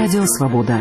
Радио «Свобода».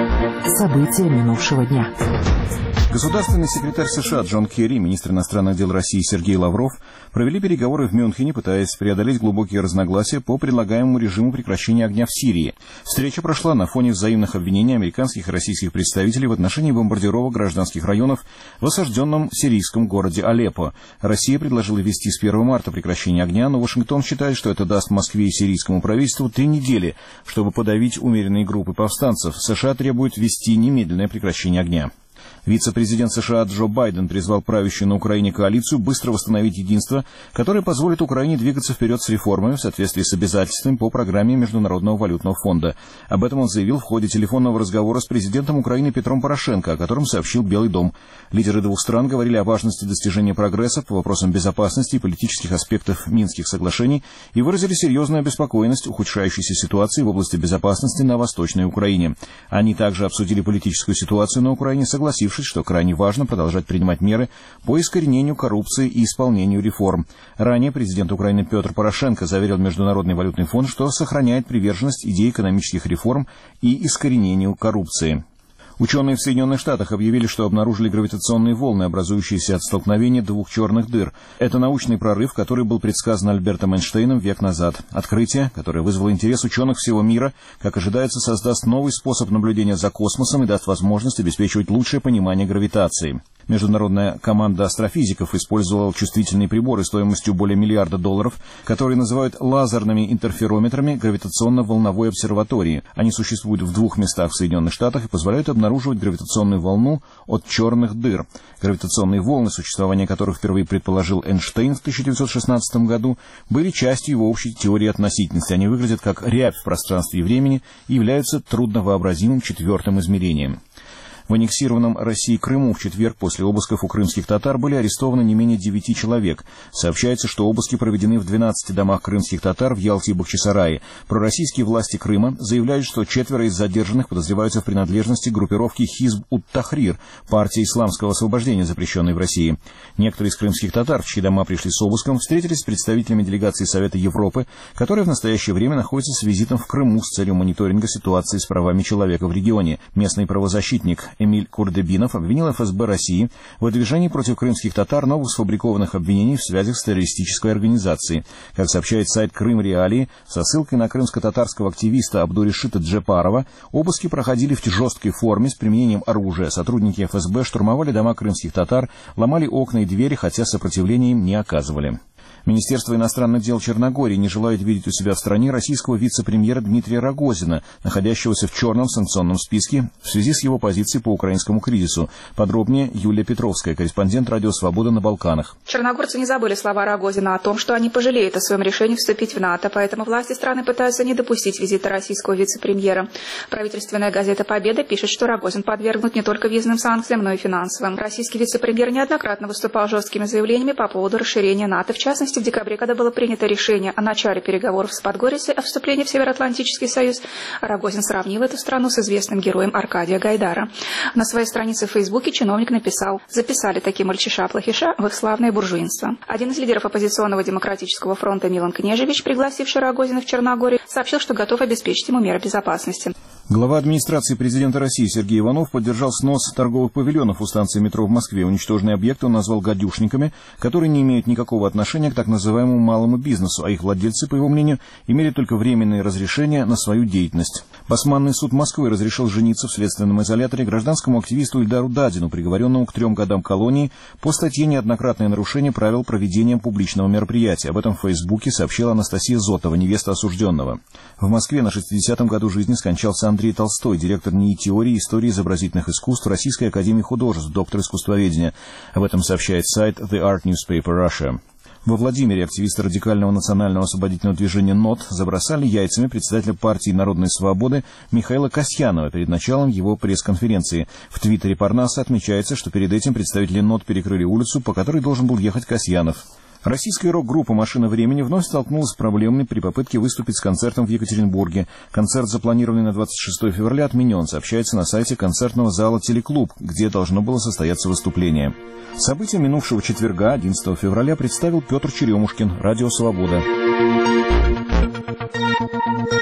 События минувшего дня. Государственный секретарь США Джон Керри, министр иностранных дел России Сергей Лавров провели переговоры в Мюнхене, пытаясь преодолеть глубокие разногласия по предлагаемому режиму прекращения огня в Сирии. Встреча прошла на фоне взаимных обвинений американских и российских представителей в отношении бомбардировок гражданских районов в осажденном сирийском городе Алеппо. Россия предложила ввести с 1 марта прекращение огня, но Вашингтон считает, что это даст Москве и сирийскому правительству 3 недели, чтобы подавить умеренные группы повстанцев. США требуют ввести немедленное прекращение огня. Вице-президент США Джо Байден призвал правящую на Украине коалицию быстро восстановить единство, которое позволит Украине двигаться вперед с реформами в соответствии с обязательствами по программе Международного валютного фонда. Об этом он заявил в ходе телефонного разговора с президентом Украины Петром Порошенко, о котором сообщил Белый дом. Лидеры двух стран говорили о важности достижения прогресса по вопросам безопасности и политических аспектов Минских соглашений и выразили серьезную обеспокоенность ухудшающейся ситуации в области безопасности на Восточной Украине. Они также обсудили политическую ситуацию на Украине, согласившись, что крайне важно продолжать принимать меры по искоренению коррупции и исполнению реформ. Ранее президент Украины Петр Порошенко заверил Международный валютный фонд, что сохраняет приверженность идее экономических реформ и искоренению коррупции. Ученые в Соединенных Штатах объявили, что обнаружили гравитационные волны, образующиеся от столкновения двух черных дыр. Это научный прорыв, который был предсказан Альбертом Эйнштейном век назад. Открытие, которое вызвало интерес ученых всего мира, как ожидается, создаст новый способ наблюдения за космосом и даст возможность обеспечивать лучшее понимание гравитации. Международная команда астрофизиков использовала чувствительные приборы стоимостью более $1 миллиарда, которые называют лазерными интерферометрами гравитационно-волновой обсерватории. Они существуют в 2 местах в Соединенных Штатах и позволяют обнаруживать гравитационную волну от черных дыр. Гравитационные волны, существование которых впервые предположил Эйнштейн в 1916 году, были частью его общей теории относительности. Они выглядят как рябь в пространстве и времени и являются трудновообразимым 4-м измерением. В аннексированном Россией Крыму в четверг после обысков у крымских татар были арестованы не менее 9 человек. Сообщается, что обыски проведены в 12 домах крымских татар в Ялте и Бахчисарае. Пророссийские власти Крыма заявляют, что 4 из задержанных подозреваются в принадлежности к группировке Хизб-ут-Тахрир, партии исламского освобождения, запрещенной в России. Некоторые из крымских татар, в чьи дома пришли с обыском, встретились с представителями делегации Совета Европы, которая в настоящее время находится с визитом в Крыму с целью мониторинга ситуации с правами человека в регионе. Местный правозащитник Эмиль Курдебинов обвинил ФСБ России в выдвижении против крымских татар новых сфабрикованных обвинений в связях с террористической организацией. Как сообщает сайт «Крым Реалии», со ссылкой на крымско-татарского активиста Абдуришита Джепарова, обыски проходили в жесткой форме с применением оружия. Сотрудники ФСБ штурмовали дома крымских татар, ломали окна и двери, хотя сопротивления им не оказывали. Министерство иностранных дел Черногории не желает видеть у себя в стране российского вице-премьера Дмитрия Рогозина, находящегося в черном санкционном списке в связи с его позицией по украинскому кризису. Подробнее Юлия Петровская, корреспондент «Радио Свобода» на Балканах. Черногорцы не забыли слова Рогозина о том, что они пожалеют о своем решении вступить в НАТО, поэтому власти страны пытаются не допустить визита российского вице-премьера. Правительственная газета «Победа» пишет, что Рогозин подвергнут не только визным санкциям, но и финансовым. Российский вице-премьер неоднократно выступал жесткими заявлениями по поводу расширения НАТО, в частности, в декабре, когда было принято решение о начале переговоров с Подгорицей о вступлении в Североатлантический союз, Рогозин сравнил эту страну с известным героем Аркадия Гайдара. На своей странице в Фейсбуке чиновник написал: «Записали такие мальчиша-плохиша в их славное буржуинство». Один из лидеров оппозиционного демократического фронта Милан Кнежевич, пригласивший Рогозина в Черногорию, сообщил, что готов обеспечить ему меры безопасности. Глава администрации президента России Сергей Иванов поддержал снос торговых павильонов у станции метро в Москве. Уничтоженные объекты он назвал гадюшниками, которые не имеют никакого отношения к так называемому малому бизнесу, а их владельцы, по его мнению, имели только временные разрешения на свою деятельность. Басманный суд Москвы разрешил жениться в следственном изоляторе гражданскому активисту Ильдару Дадину, приговоренному к 3 годам колонии по статье «Неоднократное нарушение правил проведения публичного мероприятия». Об этом в Фейсбуке сообщила Анастасия Зотова, невеста осужденного. В Москве на 60-м году жизни скончался Андрей Толстой, директор НИИ теории и истории изобразительных искусств Российской академии художеств, доктор искусствоведения. Об этом сообщает сайт The Art Newspaper Russia. Во Владимире активисты радикального национального освободительного движения НОТ забросали яйцами председателя партии «Народной свободы» Михаила Касьянова перед началом его пресс-конференции. В твиттере Парнаса отмечается, что перед этим представители НОТ перекрыли улицу, по которой должен был ехать Касьянов. Российская рок-группа «Машина времени» вновь столкнулась с проблемами при попытке выступить с концертом в Екатеринбурге. Концерт, запланированный на 26 февраля, отменен, сообщается на сайте концертного зала «Телеклуб», где должно было состояться выступление. События минувшего четверга, 11 февраля, представил Петр Черемушкин, Радио «Свобода».